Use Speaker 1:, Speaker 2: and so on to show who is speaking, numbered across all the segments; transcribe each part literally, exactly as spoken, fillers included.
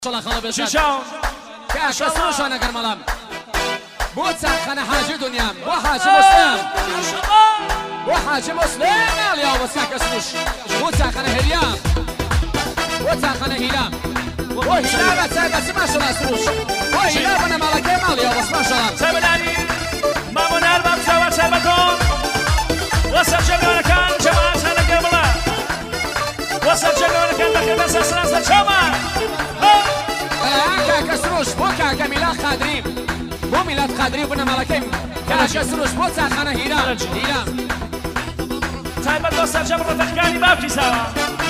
Speaker 1: الله خلا بشد
Speaker 2: شیشان
Speaker 1: که کسروشان اگر ملام بود سخن حاجی دنیام و حاجی مسلم و حاجی مسلم علیا و کسروش بود سخن هلیام بود سخن هیلام و هیلام و سربسی ماشالله سروش و هیلام من ملکه علیا و ماشالله
Speaker 2: سبلانی مامون ارباب سوار سربتون وسط جگان کان جماعت سنگ بلا وسط جگان کان دخل بس سرست چما
Speaker 1: که کسروش بود که میلاد خادری بو میلاد خادری بنا ملکه که کسروش بود سخن هیلام هیلام
Speaker 2: سایبت وسط جبر تخکانی بابکی سوا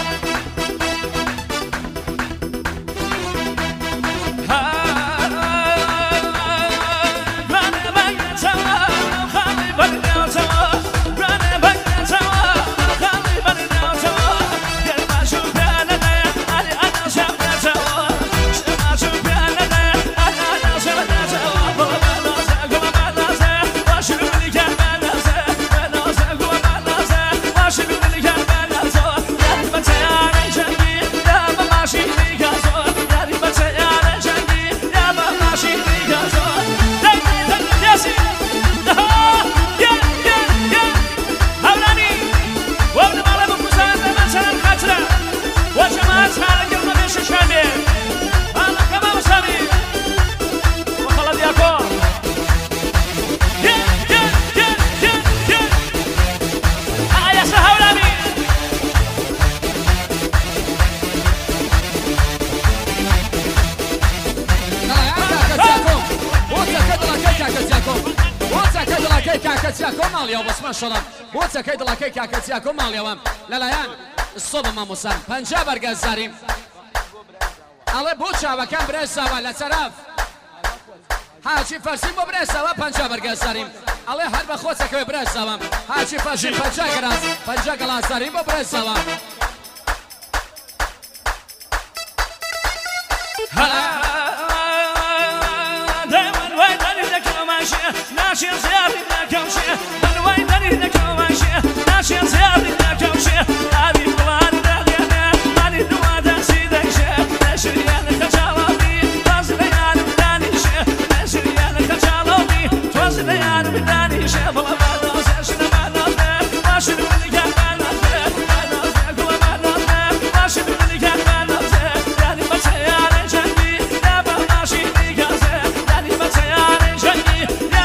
Speaker 1: ماشاءالله بود سکه دلکه که کسی کم مالیام لالایان صبح ما مسلم پنجاه برگز زاریم الله بود شوا کم برس سوا لطرف حاجی فرسیم با برس سوا پنجاه برگز زاریم الله هر بخود سکه برس سوا حاجی فرسیم پنجاه گلاس پنجاه گلاس زاریم با برس سوا
Speaker 2: ناشين زيادة كوشي من وين دني كوشي ناشين زيادة كوشي هذه بلاد دنيا ماني نوادا سيدشة نشريان خجالوبي توزليان بدانيشة نشريان خجالوبي توزليان بدانيشة بلا ما نوزش ما نوزش ماشي اللي كان ما نوزش ما نوزش كل ما نوزش ماشي اللي كان ما نوزش يعني بتسيان جنبي يا ماشي اللي كان يعني بتسيان جنبي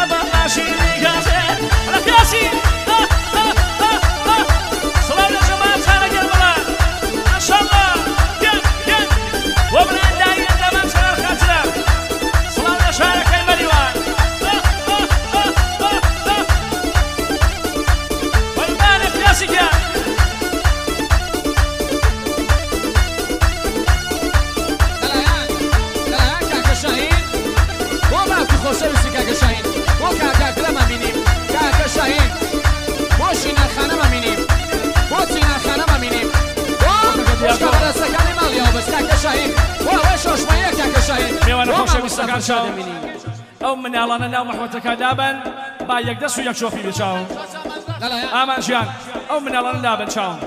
Speaker 2: او من يلا ناو محوتك دابا با يقدس وياك شوفي بيشاو امان جان او من يلا دابا شاو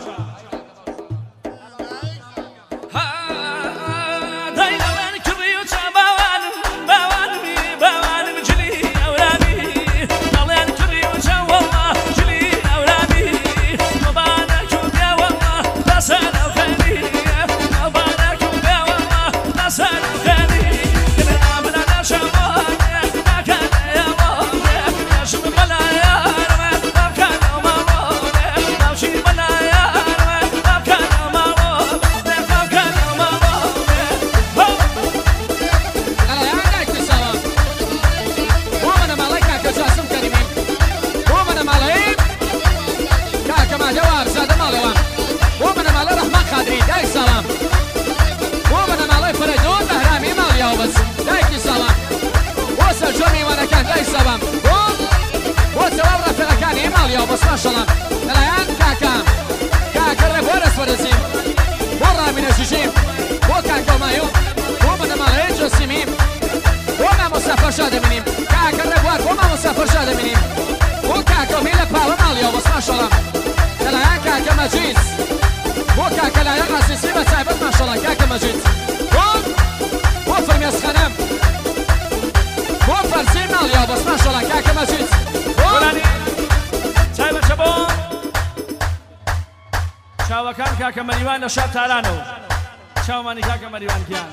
Speaker 1: ماشاءالله الان كاكا كاكا رفورس فرزيم برا من الجيم وكاكا مايو ومن مالين جسيميم وما مسافر شاد منيم كاكا رفور وما مسافر شاد منيم وكاكا ميلا باو ماليو بس ماشاءالله الان كاكا مجيز وكاكا لا يغسي سيبا سايبت ماشاءالله كاكا مجيز ماشاءالله کاکە مەجید
Speaker 2: وەرانی چای بەچە بۆ چاوەکان کاکە مەریوان لە شاب تارانەوە چاومانی کاکە مەریوان گیان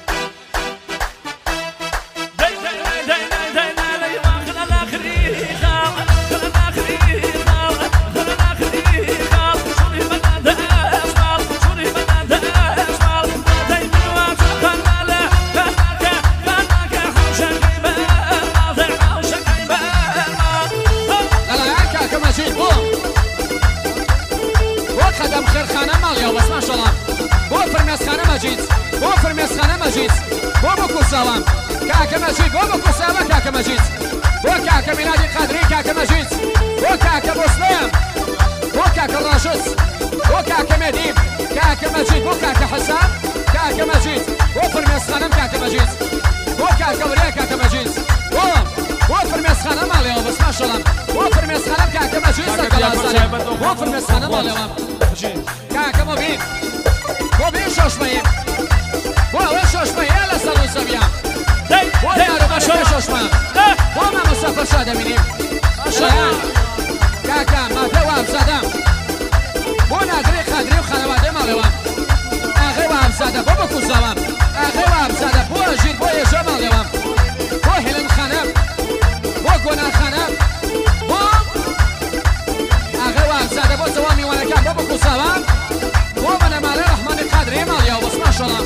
Speaker 1: بۆ فرمێسخانە مەجید بۆ بکو ساوام کاکە مەجید بۆ بکو ساوە کاکە مەجید بۆ کاکە میلادی قادری کاکە مەجید بۆ کاکە بۆسلێم بۆ کاکە ڕاشد بۆ کاکە مێدیم کاکە مەجید بۆ کاکە حەسان کاکە مەجید بۆ فرمێسخانەم کاکە مەجید بۆ کاکە وریا کاکە مەجید بۆ بۆ فرمێسخانە ماڵێەوە بەس ماشەڵام بۆ فرمێسخانەم کاکە مەجید سەرکەڵازاری بۆ فرمێسخانە ماڵێەوە کاکە مۆبین بۆ بێ شۆشمەیە بۆ ئەوە شۆشمەیە لە سەر و زەویە بۆ یارۆبەشەوە شۆشمە بۆ مامۆستا فەرشا دەبینیم شایان کاکە مادە وابزادە بۆ نادرێ قادری و خانەوادەی ماڵێەوە ئاغێ وابزادە بۆ بەکوزاوە ئاغێ وابزادە بۆ ئەژیر بۆ ێژە ماڵێەوە بۆ هێلن خانە بۆ گۆنان خانە بۆ ئاغێ وابزادە بۆ جەوا میوانەکان بۆ بەکوزاوە بۆ بەنەماڵێ ڕەحمانی قادری ماڵیەوە بەس ماشەڵڵا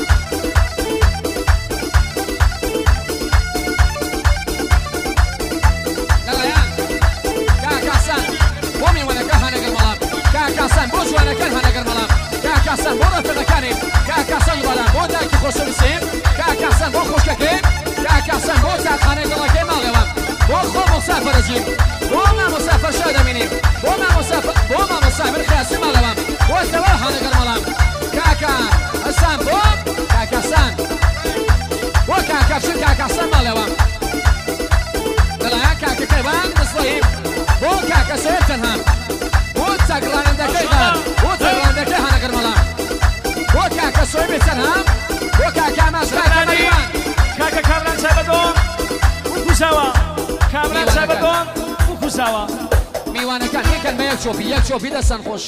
Speaker 1: کاکاسان بۆ جوانەکان هەنەگەر مەڵام کاکاسان بۆ ڕەفیقەکانی کاکاسان بەڵام بۆ دایکی خۆشەویستیم کاکاسان بۆ خوشکەکەی کاکاسان بۆ چاقخانەی دڵەکەی ماڵێەوە بۆ خۆ مۆسافەرەجیم بۆ مامۆستا فەرشا دەبینیم بۆ بۆ مامۆسافر خیاسی ماڵێەوە بۆ تەوە هەنەگەر مەڵام کاکە ئەسان بۆ کاکاسان بۆ کاکەفشن کاکاسان ماڵێەوە دڵایە کاکەکەی بان دەسڵەییم بۆ کاکە سەوێت تەنها بۆ چاکڕانەندەکەی دار بۆ چاکڕانەندەکەی هەنەگەر مەڵام بۆ کاکە سۆی بێتەنها بۆ کاکە ئاماژگای مەریوان
Speaker 2: کاکە کامران چایبەدۆن وکوساوە کامران چایبەدۆن وکوساوە
Speaker 1: میوانەکان یەکەن بە یەک چۆپی یەک چۆپی دەستان خۆش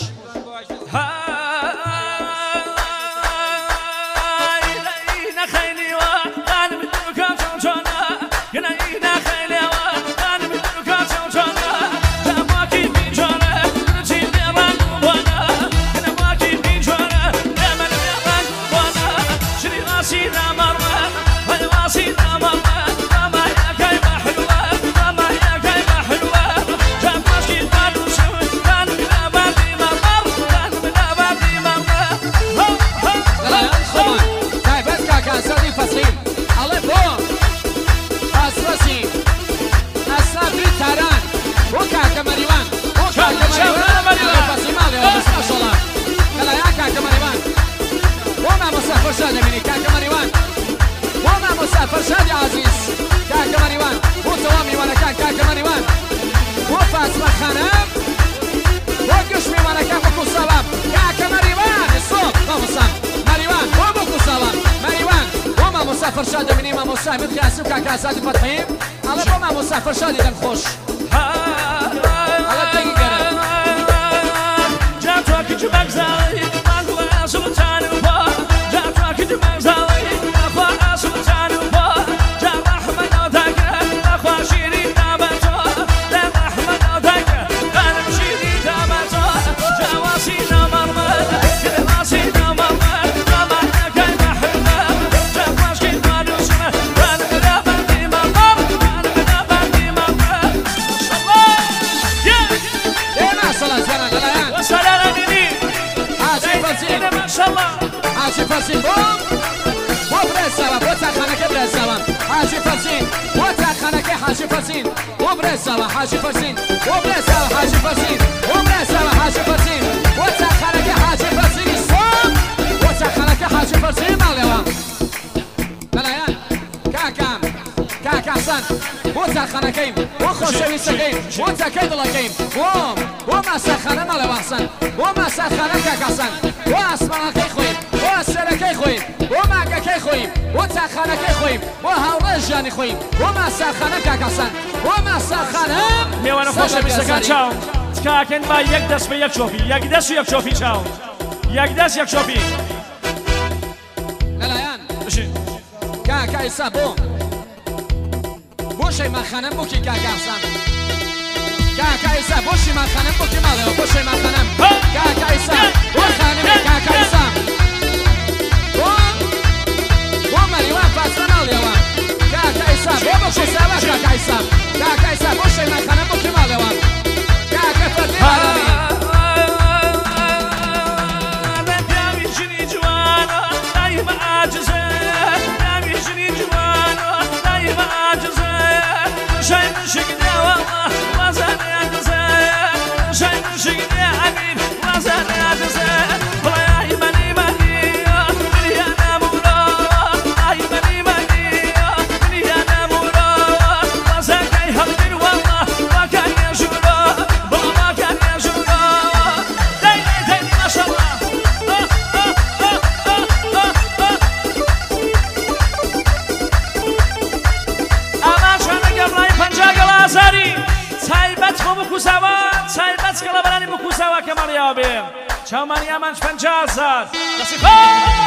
Speaker 1: فرشادي عزيز كاكا مريوان بو توامي وانا كان كاكا مريوان بو فاطمة خانم بو قشمي وانا كان بكو صواب كاكا مريوان الصوت مامو سام مريوان بو بكو صواب مريوان بو مامو سا فرشادي مني مامو سا من خياسي وكاكا سادي فتحين على بو مامو سا فرشادي دن خوش على دقيقة
Speaker 2: جاتوا كي جبك زالي مانقوا سلطان وبا جاتوا كي جبك زالي اخوا سلطان وبا
Speaker 1: حاجی فرسین بو بو برساوا بو تاخانەکە برساوا حاجی فرسین بو تاخانەکە حاجی فرسین بو برساوا حاجی فرسین بو برساوا حاجی فرسین بو برساوا حاجی فرسین بو تاخانەکە حاجی فرسین صوب بو تاخانەکە حاجی فرسین ماڵێەوە بەلایەن کاکام کاکا حەسەن بۆ چاخانەکەیم بۆ خۆشەویستەکەیم بۆ جەکەی دڵەکەیم بۆم بۆ ماسەخانە مەڵێ حەسەن بۆ ماسەخانە کاک حەسەن بۆ ئاسمانەکەی خۆین بۆ ئەسەرەکەی خۆین بۆ ماگەکەی خۆیم بۆ چاخانەکەی خۆیم بۆ هاوڕێ ژیانی خۆیم بۆ ماسەخانە کاک حەسەن بۆ ماسەخانە
Speaker 2: میوانە خۆشەویستەکان چاو تکاکەن با یەک دەست بە یەک چۆپی یەک دەست و یەک چۆپی چاو یەک دەست یەک چۆپی
Speaker 1: لەلایەن کاکە ئیسا بۆ بۆ شەیمانخانەم بۆ کی کاکە حەسەن کاکە ئیسا بۆ شەیمانخانەم بۆ کی ماڵەوە بۆ شەیمانخانەم کاکە ئیسا بۆ خانمی کاکە ئیسا بۆ بۆ مەریوان فاترە ماڵیەوە کاکە ئیسا بۆ بە کوساوە کاکە ئیسا کاکە ئیسا بۆ شەیمانخانەم بۆ کی ماڵەوە کاکە فەردی بارانی
Speaker 2: چاومانی ئەمانش پەنجا هەزار دەستی خۆ